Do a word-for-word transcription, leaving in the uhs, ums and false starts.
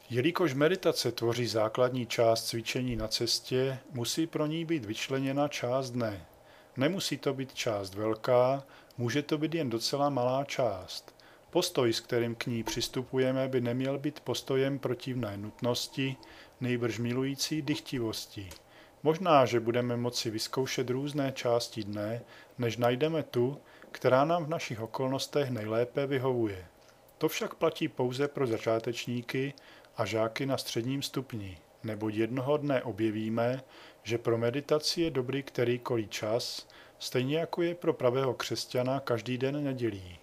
Jelikož meditace tvoří základní část cvičení na cestě, musí pro ní být vyčleněna část dne. Nemusí to být část velká, může to být jen docela malá část. Postoj, s kterým k ní přistupujeme, by neměl být postojem protivné nutnosti, nýbrž milující dychtivosti. Možná, že budeme moci vyzkoušet různé části dne, než najdeme tu, která nám v našich okolnostech nejlépe vyhovuje. To však platí pouze pro začátečníky a žáky na středním stupni, neboť jednoho dne objevíme, že pro meditaci je dobrý kterýkoliv čas, stejně jako je pro pravého křesťana každý den nedělí.